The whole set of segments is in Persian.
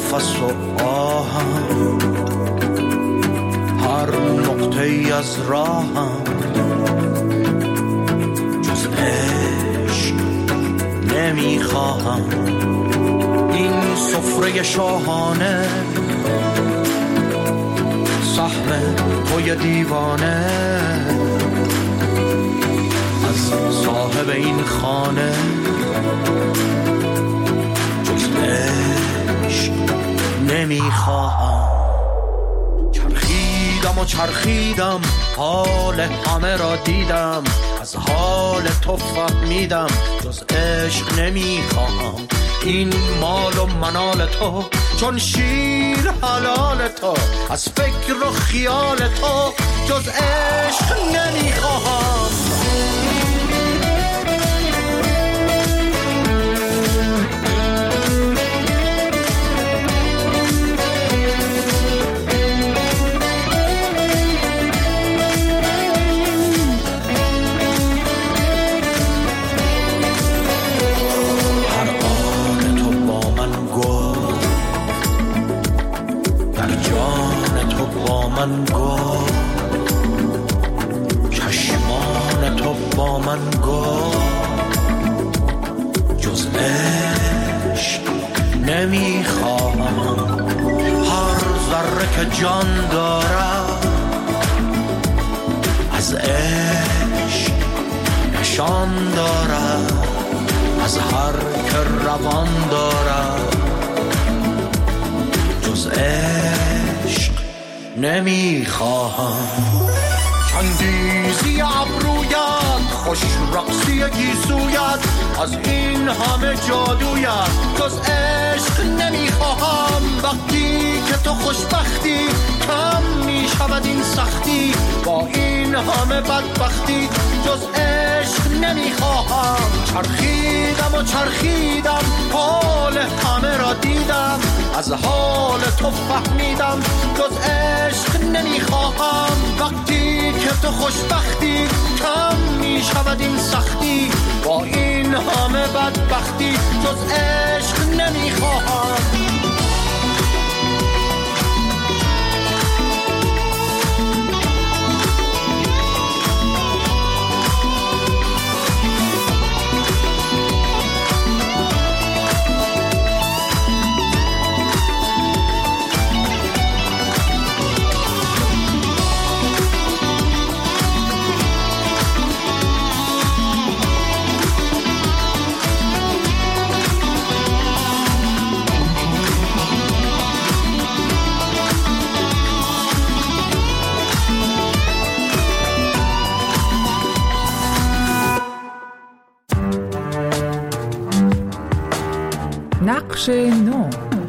نفس و آهم، هر نقطه از راهم جز عشق نمیخواهم. این سفره شاهانه سهم توی دیوانه، از صاحب این خانه جز عشق نمیخواهم. چرخیدم و چرخیدم، حال همه را دیدم، از حال تو فهمیدم جز عشق نمیخواهم. این مال و منال تو چون شیر حلال تو، از فکر و خیال تو جز عشق نمیخواهم. من گفت چشمان تو با من گفت جز عشق نمیخواهم. هر ذره که جان دارد از عشق نشان دارد، از هر که روان دارد جز عشق نمیخواهم. چندیزی ابرویت، خوش رقصی گیسویت، از این همه جادویت جز عشق نمیخواهم. وقتی که تو خوشبختی کم میشود این سختی، با این همه بدبختی جز عشق نمیخواهم. چرخیدم و چرخیدم، حال همه را دیدم، از حال تو فهمیدم جز عشق نمیخواهم. وقتی که تو خوشبختی کم میشود این سختی، با این همه بدبختی جز عشق نمیخواهم. نقش نو.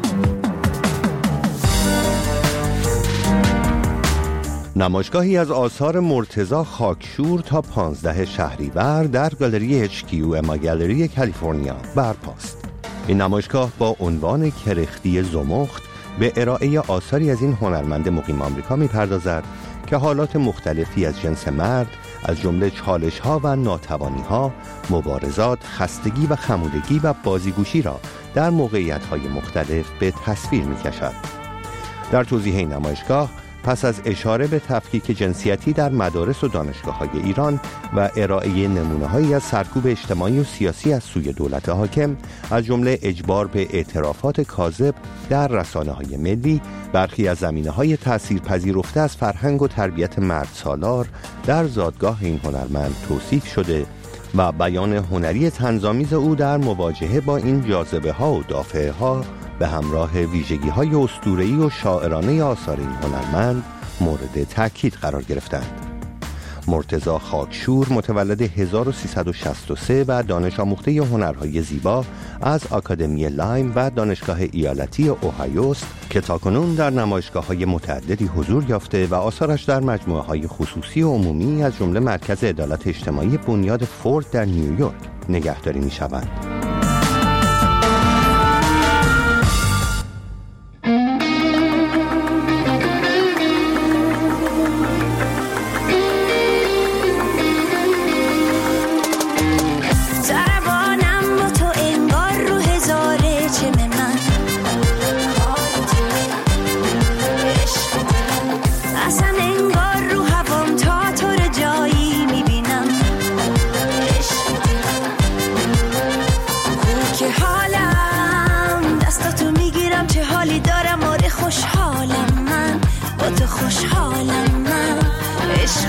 نمایشگاهی از آثار مرتضی خاکشور تا 15 شهریور در گالری HQ اما گالری کالیفرنیا برپاست. این نمایشگاه با عنوان کرختی زمخت به ارائه آثاری از این هنرمند مقیم آمریکا می‌پردازد که حالات مختلفی از جنس مرد از جمله چالش‌ها و ناتوانی‌ها، مبارزات، خستگی و خمودگی و بازیگوشی را در موقعیت‌های مختلف به تصویر می‌کشد. در توضیح این نمایشگاه پس از اشاره به تفکیک جنسیتی در مدارس و دانشگاه‌های ایران و ارائه نمونه‌هایی از سرکوب اجتماعی و سیاسی از سوی دولت حاکم، از جمله اجبار به اعترافات کاذب در رسانه‌های ملی، برخی از زمینه‌های تأثیرپذیرفته از فرهنگ و تربیت مرد سالار در زادگاه این هنرمند توصیف شده و بیان هنری طنزآمیز او در مواجهه با این جاذبه‌ها و دافعه‌ها به همراه ویژگی‌های اسطوره‌ای و شاعرانه آثار این هنرمند مورد تأکید قرار گرفتند. مرتضی خاکشور متولد 1363 و دانش آموخته هنرهای زیبا از آکادمی لایم و دانشگاه ایالتی اوهایو است که تاکنون در نمایشگاه‌های متعددی حضور یافته و آثارش در مجموعه‌های خصوصی و عمومی از جمله مرکز عدالت اجتماعی بنیاد فورد در نیویورک نگهداری می‌شوند.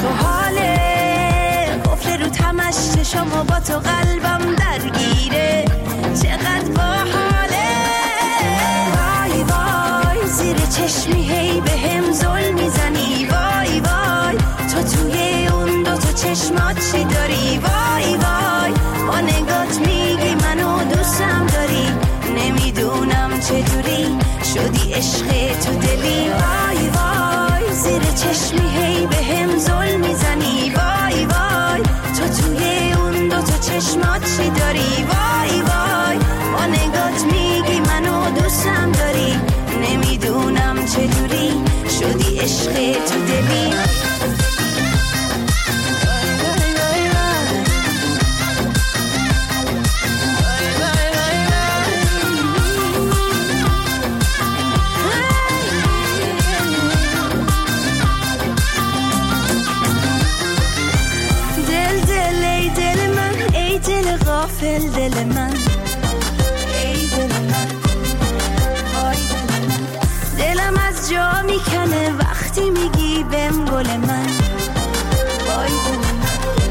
تو حاله قفل رو تمش چشم با تو قلبم درگیره چقدر باحاله وای وای زیر چشمی هی به هم زل میزنی وای وای تو توی اون دوتا چشمات چی داری وای وای با نگات میگی منو دوستم داری نمیدونم چجوری شدی عشق تو دلی وای وای زیر چشمی هی به هم زل میزنی وای وای تو توی اون دوتا چشمات چی داری وای وای با نگات میگی منو دوستم داری نمیدونم چجوری شدی عشق تو دلی غافل دل من ای دل من وای دل من دلم از جا میکنه وقتی میگی بهم گل من وای دل من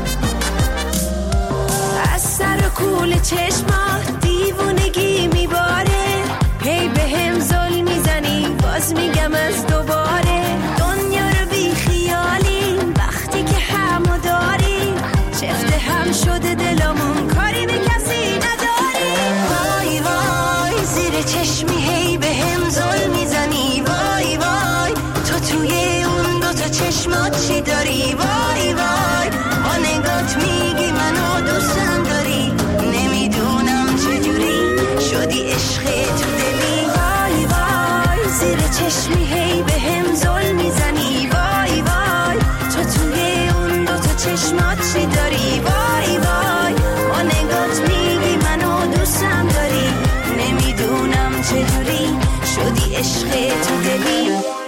از سر و کول چشمات دیوونگی میباره هی بهم زل میزنی باز میگم از دوباره دنیا رو بی خیالی وقتی که همو داری چفت هم شده دلمون کاری به کسی نداری وای وای زیر چشمی هی به هم زل میزنی وای وای تو توی اون دوتا چشمات چی داری وای وای با نگات میگی منو دوستم داری نمیدونم چجوری شدی عشق تو دلی وای وای زیر چشمی هی به هم زل میزنی وای وای تو توی اون دوتا چشمات چی داری وای وای با نگات میگی منو دوستم داری نمیدونم چجوری شدی عشق تو دلی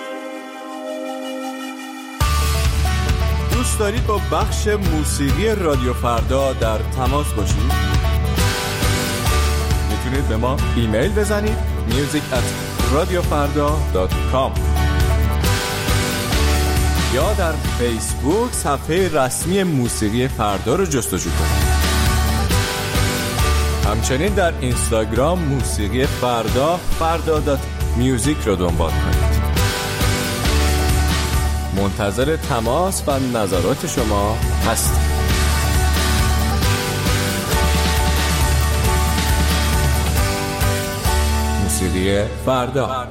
دوست دارید با بخش موسیقی رادیو فردا در تماس باشید؟ میتونید به ما ایمیل بزنید music@radiofarda.com یا در فیسبوک صفحه رسمی موسیقی فردا رو جستجو کنید. همچنین در اینستاگرام موسیقی فردا فردا.music رو دنبال کنید. منتظر تماس و نظرات شما هستیم. موسیقی فردا.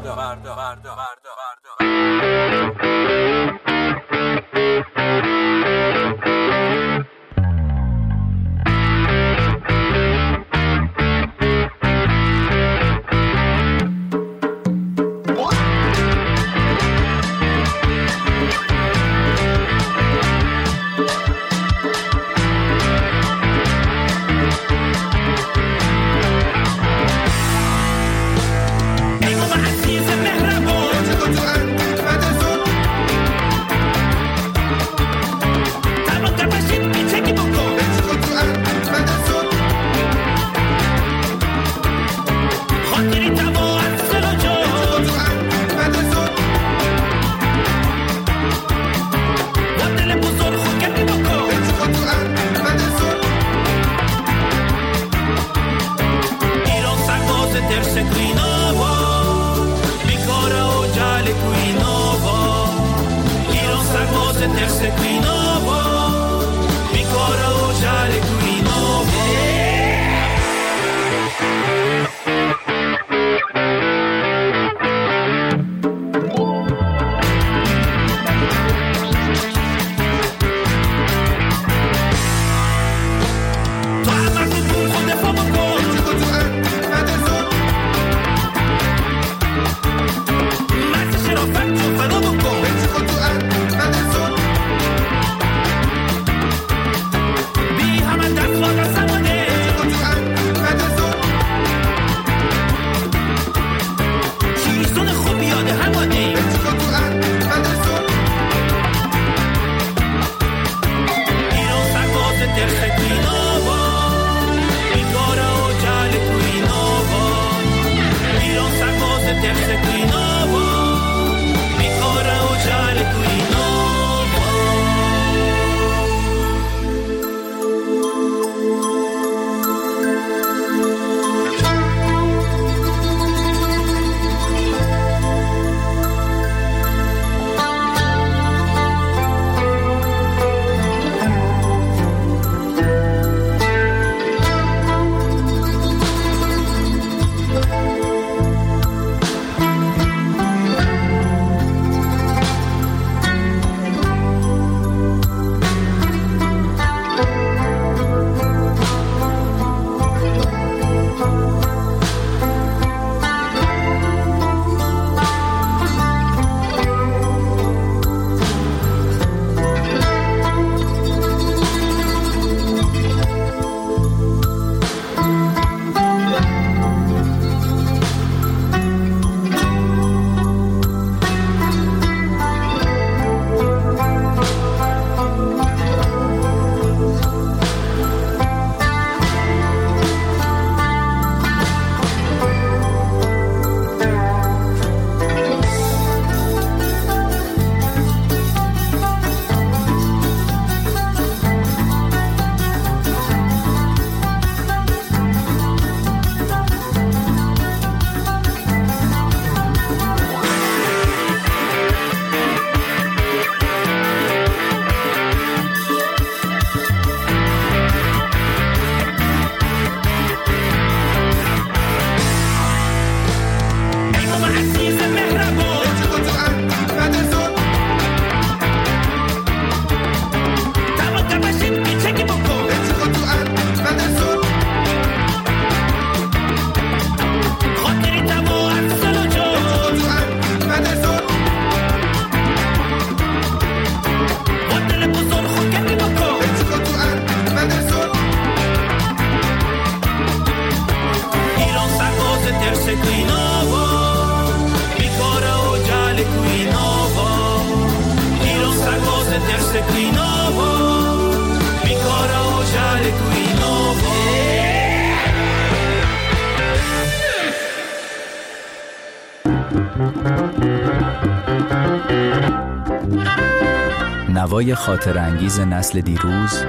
نوای خاطر انگیز نسل دیروز،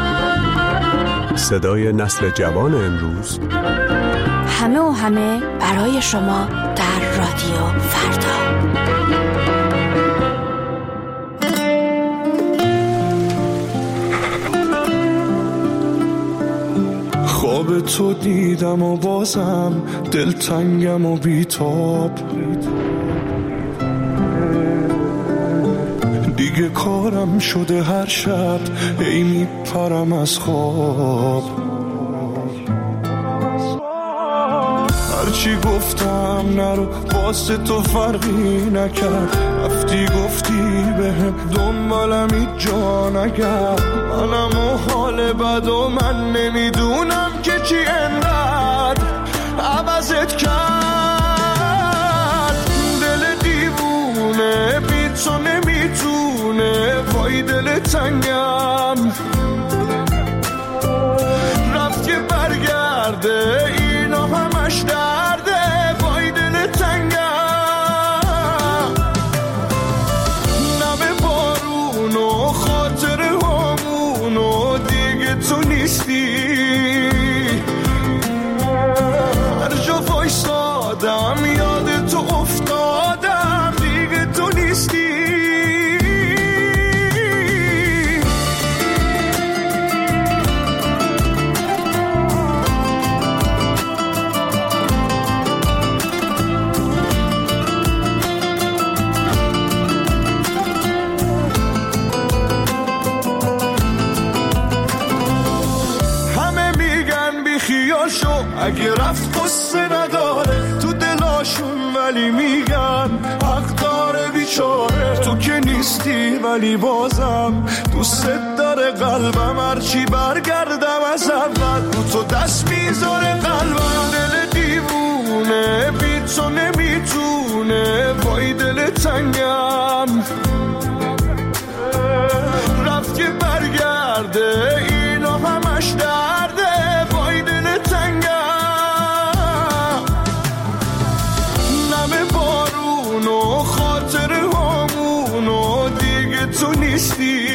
صدای نسل جوان امروز، همه و همه برای شما در رادیو فردا. خواب تو دیدم و بازم دلتنگم و بیتاب، دیگه کارم شده هر شب ای میپرم از خواب. هرچی گفتم نرو واسه تو فرقی نکرد، رفتی گفتی بهم دنبالم هیچ جا نگرد. منم و حال بد و من نمیدونم که چی انقدر عوضت کرد. دل دیوونه بی تو نمیتونه، وای دل تنگم رفت که برگرده، اینا همش درده، وای دل تنگم. نم بارون و خاطر همون و دیگه تو نیستی، هر جا وایسادم یاد تو افتادم، دیگه تو نیستی. اگه رفت قصه نداره تو دلاشون، ولی میگن حق داره بیچاره. تو که نیستی ولی بازم دوست داره قلبم، هرچی برگردم از اول رو تو دست میذاره قلبم. دل دیوونه بی تو نمیتونه، وای دل تنگم رفت که برگرده، اینا همش درده، وای دل تنگم. بارون و خاطر همون و دیگه تو نیستی،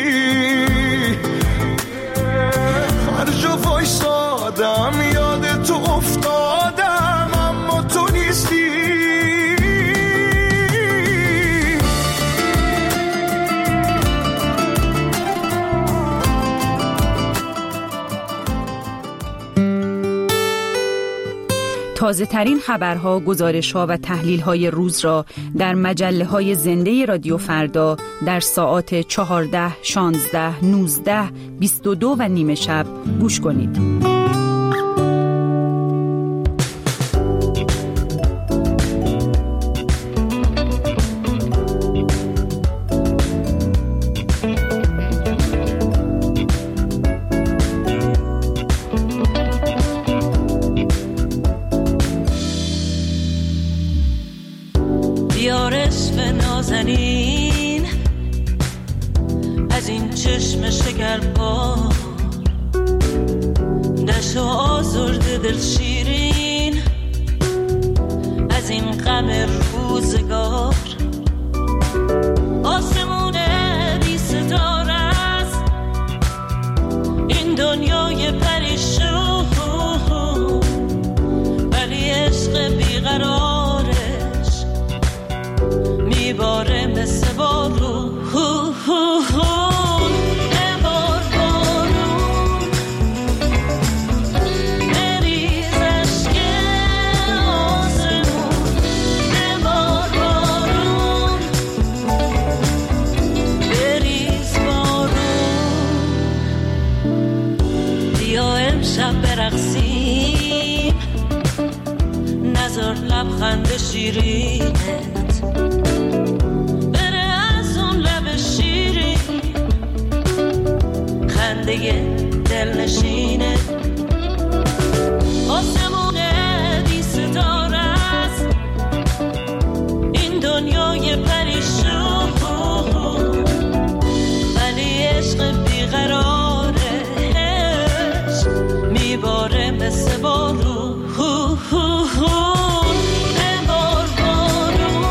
هر جا وایسادم یاد تو افتادم، اما تو نیستی. تازه ترین خبرها، گزارش‌ها و تحلیل‌های روز را در مجله‌های زنده رادیو فردا در ساعات 14، 16، 19، 22 و نیم شب گوش کنید. نازنین از این چشم شکربار، نشو آزرده دل شیرین از این غم روزگار. آسمون بی ستاره است این دنیای پریشون، ولی عشق بیقرارش میباره مثل بارون. برقصیم نظر لبخند شیرینت بره از اون لب شیرین، خنده دلنشینه. آسمون بی ستاره است این دنیای پریشون، ولی عشق بیقرارش میباره مثل بارون. ببار بارون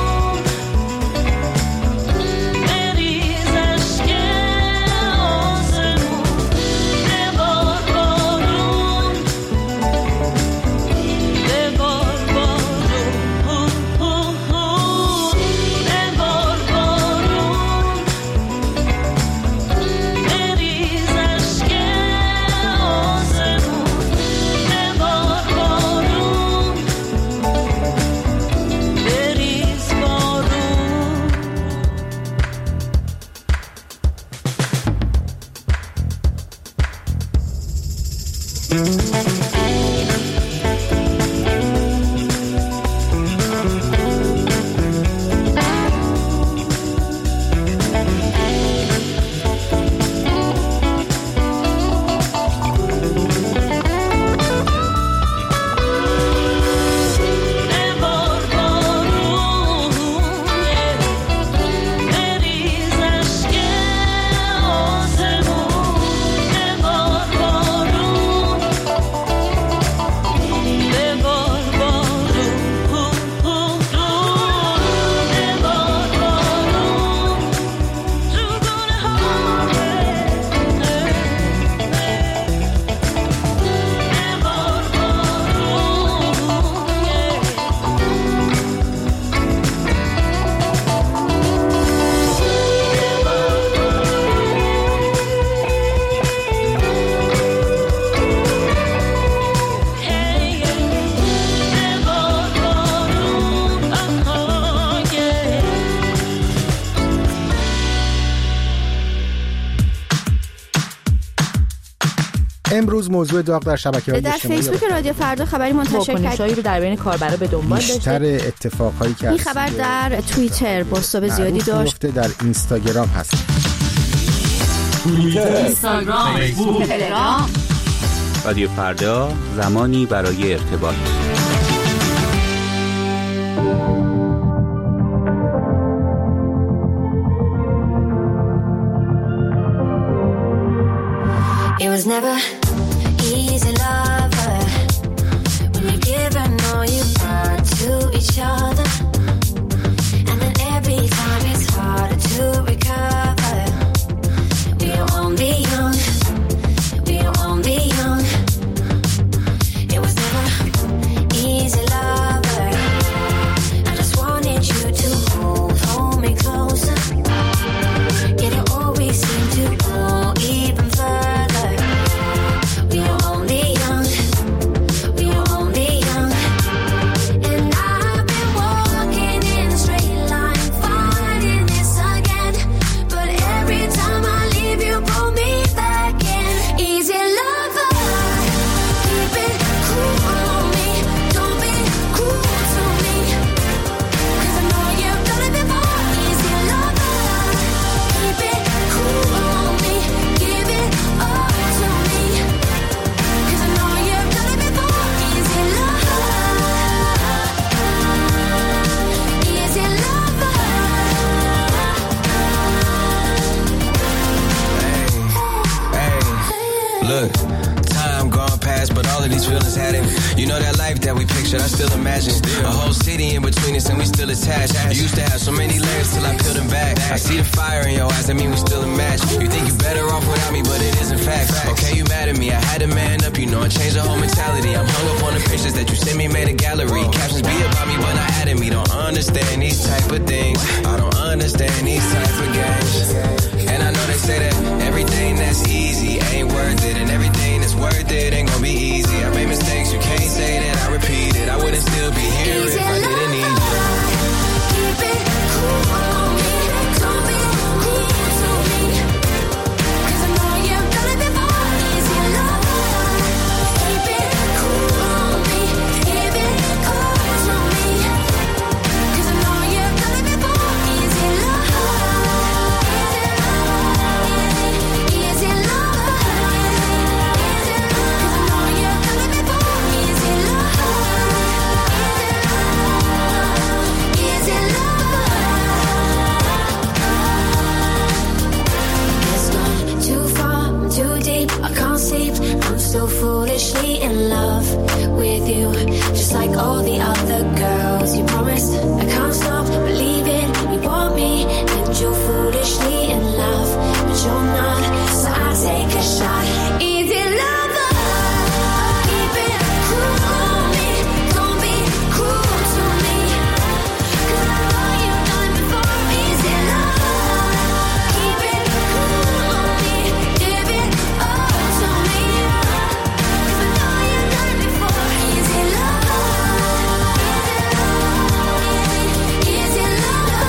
امروز موضوع داغ در شبکه‌های در اجتماعی فیسبوک رادیو فردا خبری منتشر واکنش‌هایی رو در بین کاربرا به دنبال داشته. بیشتر اتفاقهایی که این خبر در توییتر بازتاب زیادی داشت. در اینستاگرام هست. اینستاگرام، فیسبوک، تلگرام. رادیو فردا، زمانی برای ارتباط. It was never easy, lover, when you give and all you got to each other, and then every time it's harder to recover. We are only young, we are only young. It was never easy, lover. I just wanted you to hold me closer. Yet you always seem to go even further. We are only young, we are only young. And I've been walking in a straight line, fighting this again. But every time I leave you, pull me back in. Easy lover, keep it cool on me. Don't be cruel to me, 'cause I know you've done it before. Easy lover, keep it cool on me. Give it all to me, 'cause I know you've done it before. Easy lover, easy lover. Hey, look, time gone past, but all of these feelings had it. You know that life that we pictured, I still imagine. A whole city in between us and we still attached. You used to have so many layers till I peeled them back. I see the fire in your eyes, I mean we still a match. You think you're better off without me, but it isn't fact. Okay, you mad at me, I had to man up, you know, and change the whole mentality. I'm hung up on the pictures that you sent me, made a gallery. Captions be about me, but not at me. Don't understand these type of things. I don't understand these type of games. And I know they say that everything that's easy ain't worth it, and everything that's worth it ain't gonna be easy. I made mistakes, you can't say that I repeat it. I wouldn't still be here if I didn't need you. Keep it cool on me. Don't be cruel to me, 'cause I know you've done it before. Easy lover, keep it cool on me. Give it all to me, 'cause I know you've done it before. Easy lover, easy lover, 'cause I know you've done it before. Easy lover, easy lover. It's gone too far, too deep, I can't sleep. I'm still foolishly in love with you, just like all the other girls. You promised I can't stop believing you want me, and you're foolishly in love, but you're not. So I take a shot. Easy lover, keep it cool on me. Don't be cruel to me, 'cause I know you've done it before. Easy lover, keep it cool on me. Give it all to me, 'cause I know you've done it before. Easy lover, easy lover,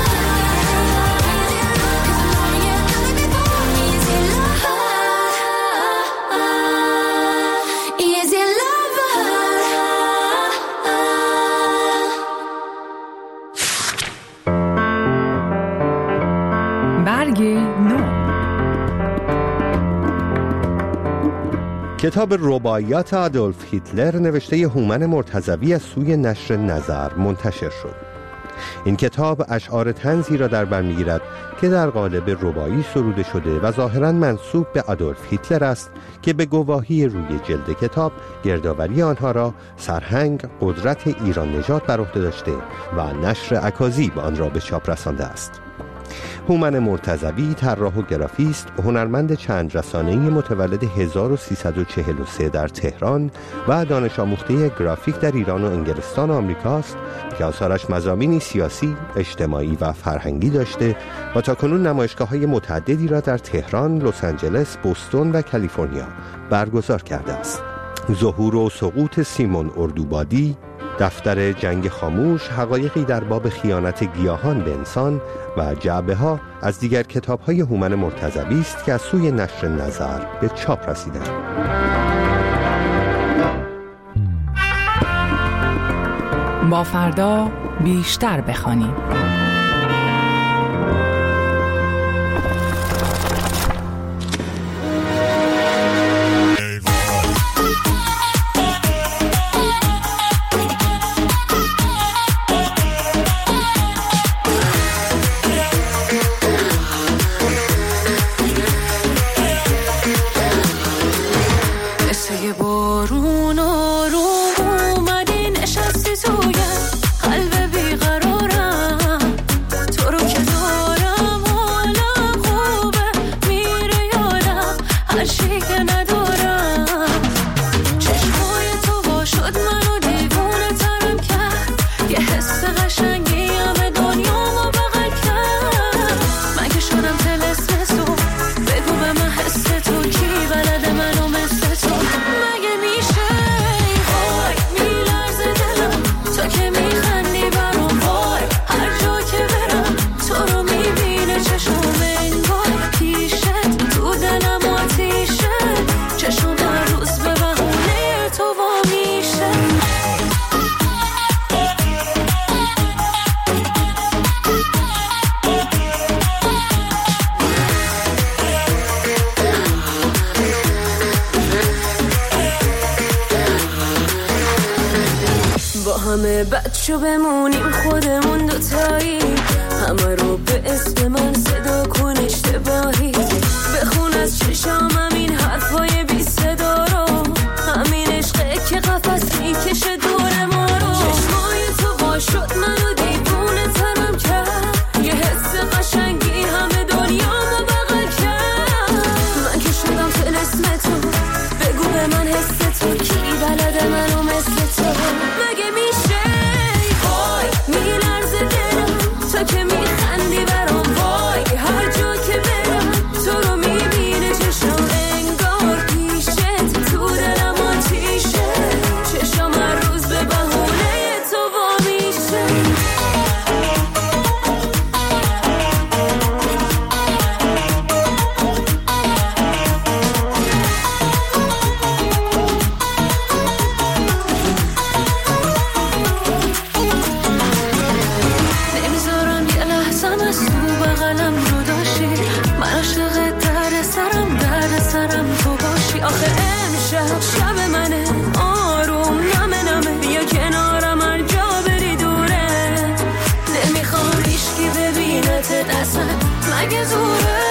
'cause I know you've done it before. Easy lover, easy lover. برگ نو. کتاب رباعیات آدولف هیتلر نوشته هومن مرتضوی از سوی نشر نظر منتشر شد. این کتاب اشعار طنزی را در بر می‌گیرد که در قالب رباعی سروده شده و ظاهراً منسوب به آدولف هیتلر است که به گواهی روی جلد کتاب گردآوری آنها را سرهنگ قدرت ایران نژاد بر عهده داشته و نشر اکاذیب آن را به چاپ رسانده است. هومن مرتضوی طراح و گرافیست، هنرمند چند رسانه‌ای متولد 1343 در تهران و دانش آموخته گرافیک در ایران و انگلستان و آمریکاست که آثارش مضامینی سیاسی، اجتماعی و فرهنگی داشته و تاکنون نمایشگاه‌های متعددی را در تهران، لس آنجلس، بوستون و کالیفرنیا برگزار کرده است. ظهور و سقوط سیمون اردوبادی، دفتر جنگ خاموش، حقایقی در باب خیانت گیاهان به انسان و جعبه ها از دیگر کتاب های هومن مرتضوی است که از سوی نشر نظر به چاپ رسیدند. با فردا بیشتر بخوانیم. همه بچه بمونیم خودمون دوتایی، همه رو به اسم من صدا کن اشتباهی، بخون از چشام همین حرفای بی صدا رو، همین عشقه که قفص میکشه دور ما رو، چشمای تو با شد منو دیوونه تنم کرد، یه حس قشنگی همه دنیامو بغل کرد، من که شدم طلسم تو، بگو به من حس تو کی بلده منو مثل تو، مگه میشه وای میلرزه دلم تا که میخندی برام، وای هر جا که برم تو رو میبینه چشم انگار پیشت، تو دلم آتیشه، چشم هر روز به بهونه تو وا میشه. آخه امشب شب منه آروم نمه نمه، بیا کنارم هر جا بری دوره، نمیخوام هیچکی ببینت اصلا مگه زوره،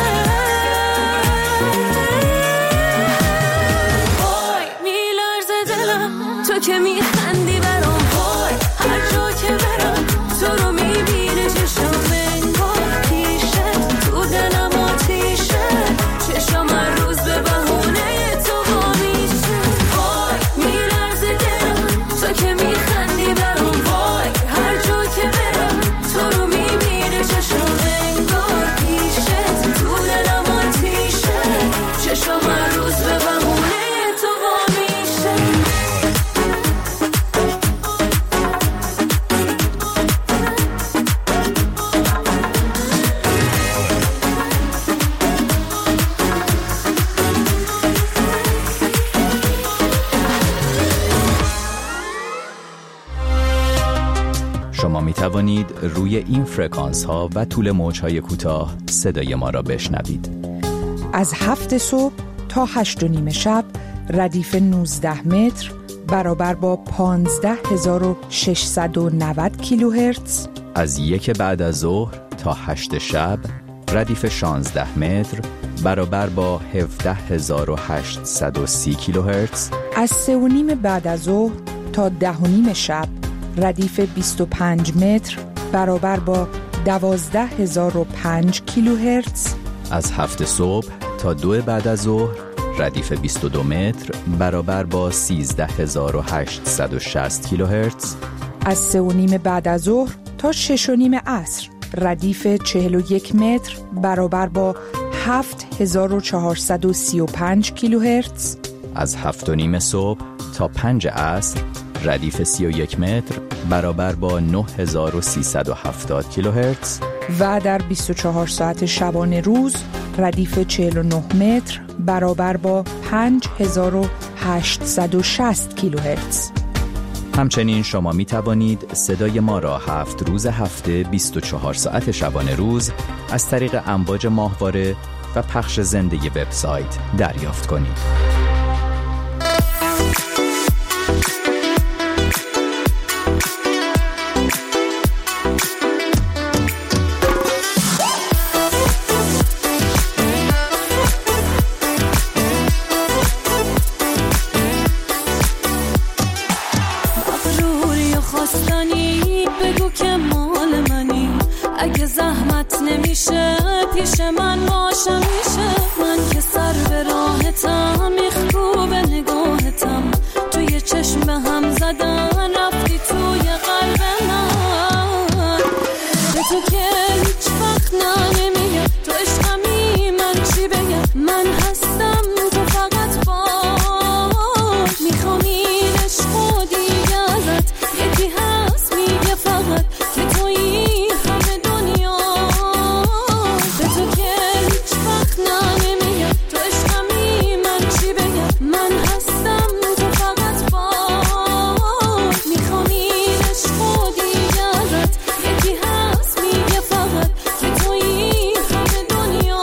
وای میلرزه دلم تو که میخندی برام، وای هر جا که برم تو رو میبینه چشم انگار پیشت، تو دلم آتیشه، چشم هر روز به بهونه شما می توانید روی این فرکانس ها و طول موج های کوتاه صدای ما را بشنوید. از 7 صبح تا 8:30 شب ردیف 19 متر برابر با 15690 کیلوهرتز. از 1 بعد از ظهر تا 8 شب ردیف 16 متر برابر با 17830 کیلوهرتز. از 3:30 بعد از ظهر تا 10:30 شب ردیف 25 متر برابر با 12005 کیلوهرتز. از 7 صبح تا 2 بعد از ظهر ردیف 22 متر برابر با 13860 کیلوهرتز. از 3:30 بعد از ظهر تا 6:30 عصر ردیف 41 متر برابر با 7435 کیلوهرتز. از 7:30 صبح تا 5 عصر ردیف 31 متر برابر با 9370 کیلوهرتز. و در 24 ساعت شبانه روز ردیف 49 متر برابر با 5860 کیلوهرتز. همچنین شما می توانید صدای ما را 7 روز هفته 24 ساعت شبانه روز از طریق امواج ماهواره و پخش زنده وبسایت دریافت کنید. بگو که مال منی، اگه زحمت نمیشه پیش من باشه میشه. من که سر به راحتم، میخکوب نگاهتم، توی چشم هم زدن رفتی توی قلب من. به تو که هیچ وقت نمیگم تو عشقمی، من چی بگم؟ من هستم تو فقط باش. میخوام این عشق و دیگه ازت یکی هست میگه فقط که تویی همه دنیا. به تو که هیچ وقت نمیگم تو عشقمی، من چی بگم؟ من هستم تو فقط باش. میخوام این عشق و دیگه ازت یکی هست میگه فقط که تویی همه دنیا.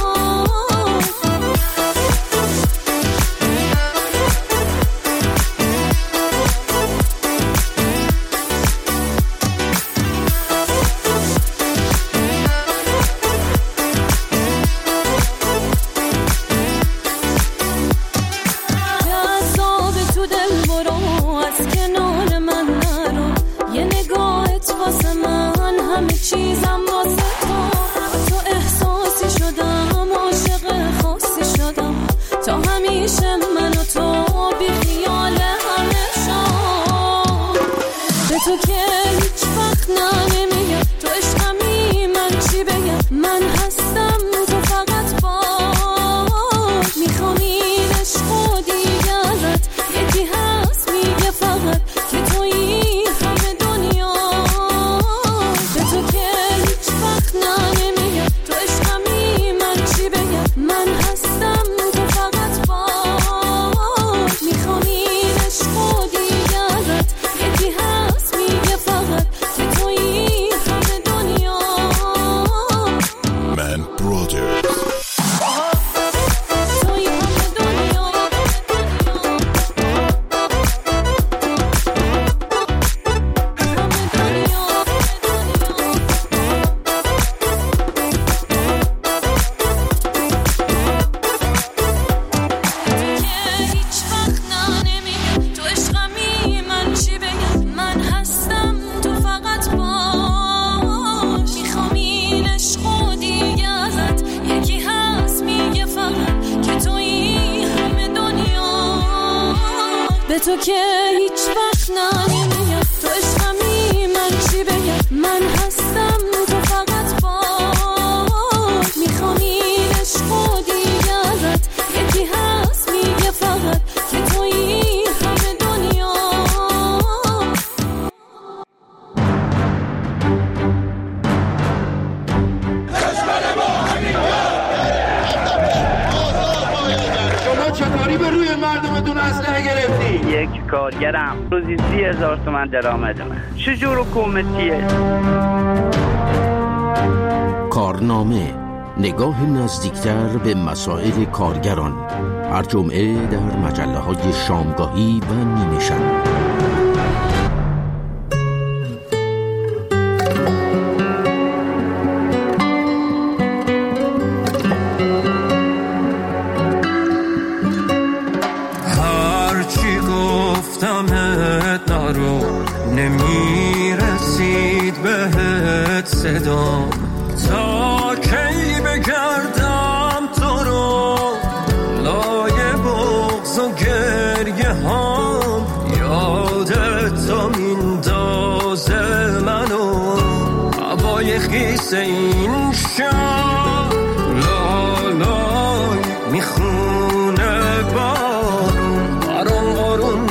جذاب تو دل برو، از کنار من نرو، یه نگاهت واسه من همه چیزم واسه تو. تو احساسی شدم، عاشق خاصی شدم، تا همیشه من و تو بی خیال همه شام. به تو که هیچ وقت نمیگم تو عشقمی، من چی بگم؟ من هستم تو فقط باش. میخوام این عشق و دیگه ازت یکی هست میگه فقط که تویی همه دنیا. به تو که هیچ وقت نمیگم تو عشقمی، من چی بگم؟ من هستم تو فقط باش. میخوام این عشق و دیگه ازت یکی هست میگه فقط که تویی همه دنیا. من برادرز تویی همه دنیا. هیچ وقت نمیگم تو عشقمی، من چی بگم؟ من هستم تو فقط باش. میخوام این عشق و دیگه ازت یکی هست میگه فقط که تویی همه دنیا. به تو که هیچ وقت نمیگم تو عشقمی، من چی بگم؟ من هستم تو فقط باش. میخوام این عشق و دیگه ازت یکی هست میگه فقط که تویی همه دنیا. شما چطوری به روی مردمتون اسلحه گرفتی؟ یک کارگرم روزی 30,000 تومان درآمدمه. چجور حکومتیه؟ کارنامه، نگاه نزدیکتر به مسائل کارگران، هر جمعه در مجله‌های شامگاهی و نیمه شب. هرچی گفتمت نرو، نمیرسید بهت صدام، تا کی بگردم تو رو لای بغض و گریه هام. یادت تا میندازه منو هوای خیس این شب، لالای میخونه بارون، برام قارون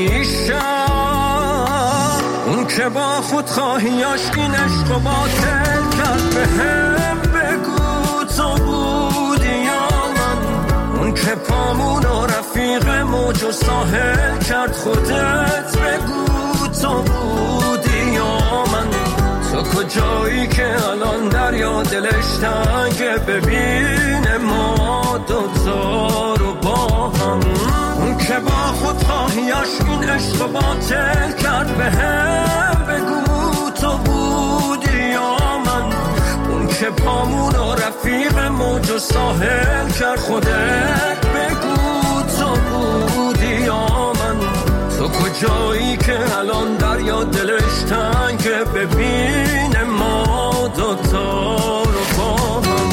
نمیشم. اون که با خود خواهیاش این عشق و باطل کرد، به هم بگو تو بودی یا من. اون که پامون و رفیق موج و ساحل کرد، خودت بگو تو بودی یا من. تو کجایی که الان دریا دلش تنگه ببینه ما دوتا رو با هم. اون که با خودخواهیاش این عشق باطل کرد به هم بگو تو بودی یا من. اون که پامون و رفیق موج و ساحل کرد خودت بگو تو بودی یا من. تو کجایی که الان دریا دلش تنگه ببینه ما دوتا رو با هم.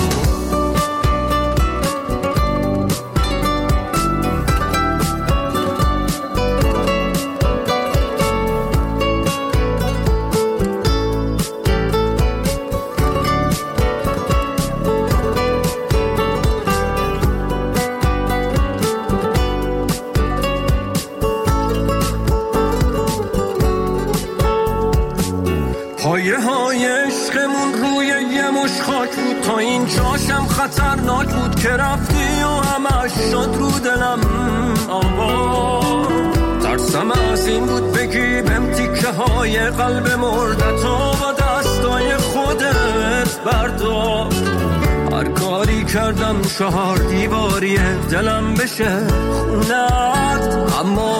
پایه های عشقمون روی یه مش خاک بود، تا این جاشم خطرناک بود که رفتی و همش شد رو دلم آوا. ترسم از این بود بگی بهم تیکه های قلب مردتو با دستای خودت بردار. هر کاری کردم 4 دیواری دلم بشه خونت اما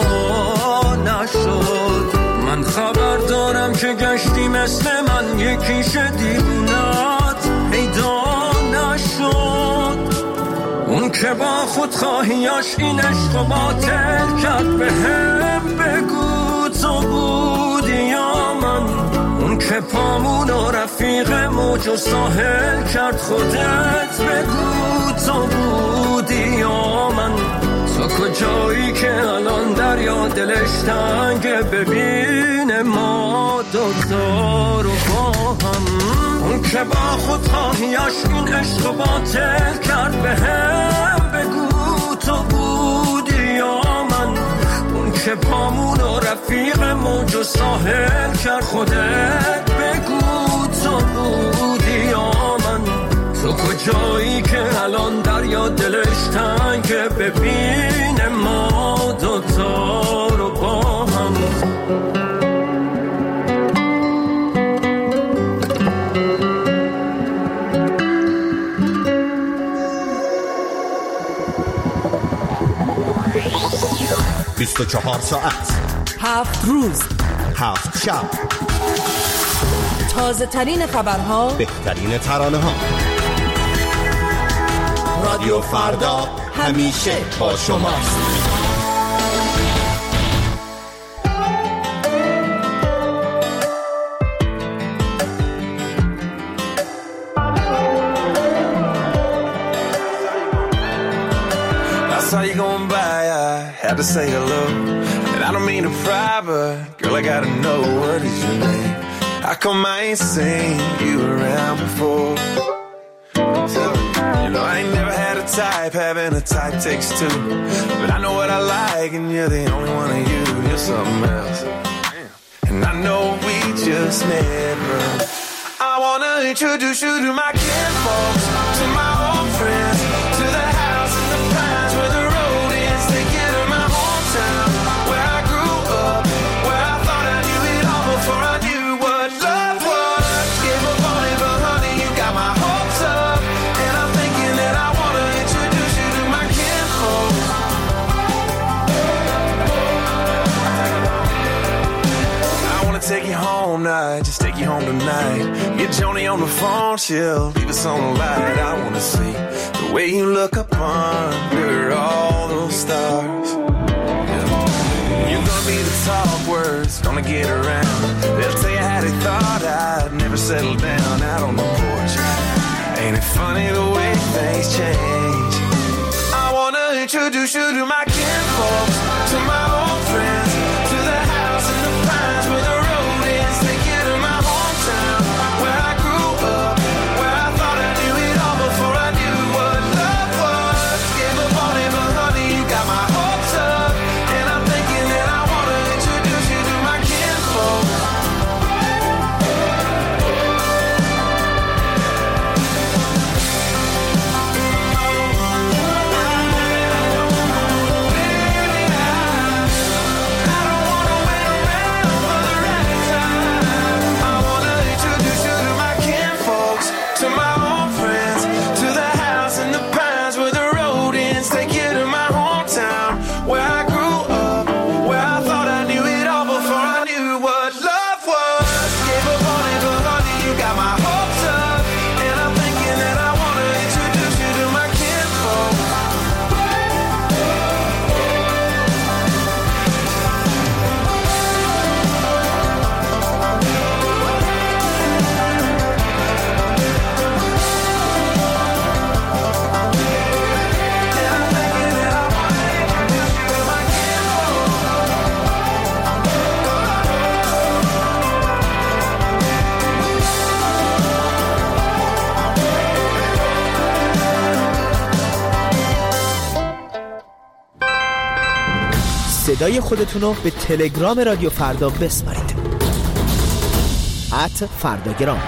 نشد. من خبر دارم که گشتی مثل من یکیش دیوونت پیدا نشد. اون که با خودخواهیاش این عشق باطل کرد به هم بگو تو بودی یا من. اون که پامون و رفیق موج و ساحل کرد خودت بگو تو بودی یا من. تو کجایی که الان دریا دلش تنگه ببینه ما دوتا رو با هم. اون که با خودخواهیاش این عشق باطل کرد به هم بگو تو بودی یا من. اون که پامون و رفیق موج و ساحل کرد خودت بگو تو بودی یا من. تو کجایی که الان دریا دلش تنگه ببینه ما دوتا رو با هم. «24 ساعت 7 روز 7 شب، تازه ترین خبرها، بهترین ترانه ها. رادیو فردا همیشه با شماست. I saw you going by, I had to say hello. And I don't mean to pry, but girl, I gotta know, what is your name? How come I ain't seen you around before? You know, I ain't never had a type, having a type takes two. But I know what I like, and you're the only one of you. You're something else. And I know we just met, but I wanna introduce you to my kinfolks, to my old friends, to the house in the pines where the road is. Take you to my hometown, where I grew up, where I thought I knew it all before I knew what love was. Give up on it, but honey, you got my hopes up. And I'm thinking that I wanna introduce you to my kinfolks. I wanna take you home now, just take you home tonight. Get Joni on the phone, she'll leave us on the light. I wanna see the way you look up under all those stars. You're gonna be the talk words, gonna get around. They'll tell you how they thought I'd never settle down out on the porch. Ain't it funny the way things change? I wanna introduce you to my kinfolks, to my old friends, to the house in the pines where the road is. Take you to my hometown, where I grew up, where I thought I knew it all before I knew what love was. Give up on it, but honey, you got my hopes up. And I'm thinking that I wanna introduce you to my kinfolks. صدای خودتون رو به تلگرام رادیو فردا بسپارید. @فرداگرام.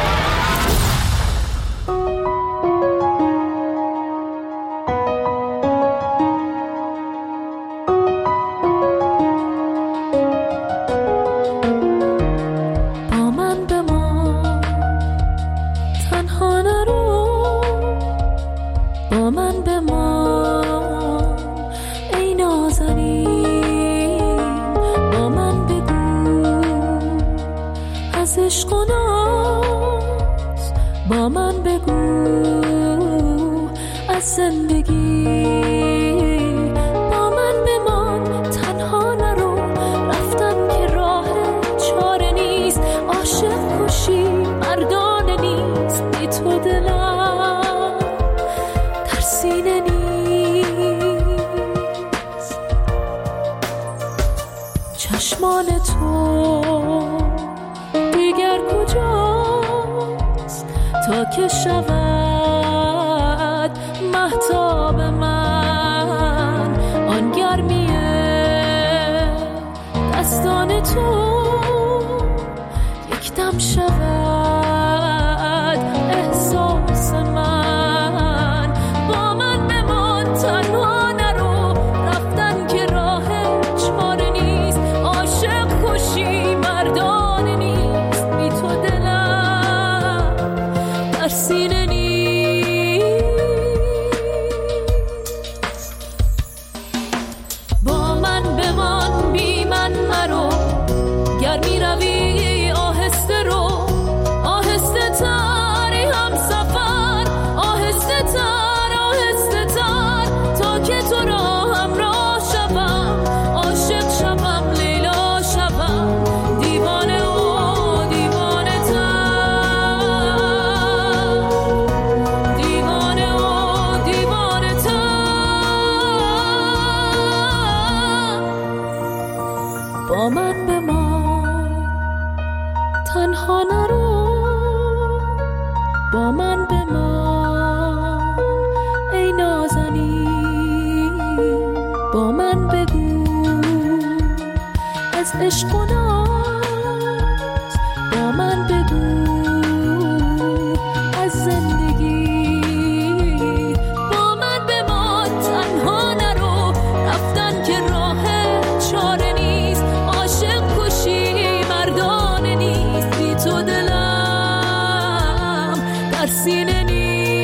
با من بگو از زندگی، با من بمان تنها نرو، رفتن که راه چاره نیست، عاشق کشی مردانه نیست، بی تو دلم در سینه نیست. چشمان تو دیگر کجاست تا که شود مهتاب من، آن گرمیه دستان تو یک دم شود احساس من. با من بمان تنها نرو، رفتن که راه چاره نیست، عاشق کشی مردانه نیست، بی تو دلم در سینه نیست. با من بمان بی من مرو، گر می روی آهسته رو، آهسته تری هم سفر، آهسته تر تا که تو را همراه شوم، عاشق شوم لیلا شوم، دیوانه و دیوانه تر، دیوانه و دیوانه تر. با من بمان تنها نرو، با من بمان ای نازنین، با من بگو از عشق و ناز، با من بگو از زندگی، با من بمان تنها نرو، رفتن که راه چاره نیست، عاشق کشی مردانه نیست، بی تو دلم در سینه نیست.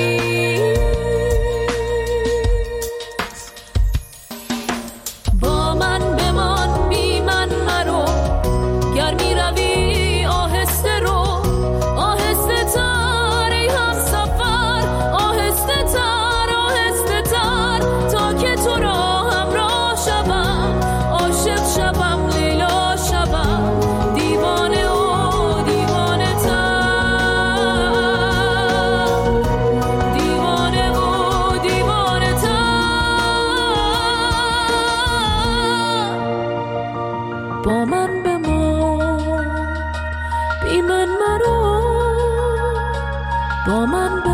با من بمان بی من مرو، گر می روی آهسته رو، آهسته تر ای هم سفر، آهسته تر تا که تو را همراه شوم، عاشق شوم لیلا شوم، دیوانه و دیوانه تر، دیوانه و دیوانه تر. با من بمان بی من مرو، با من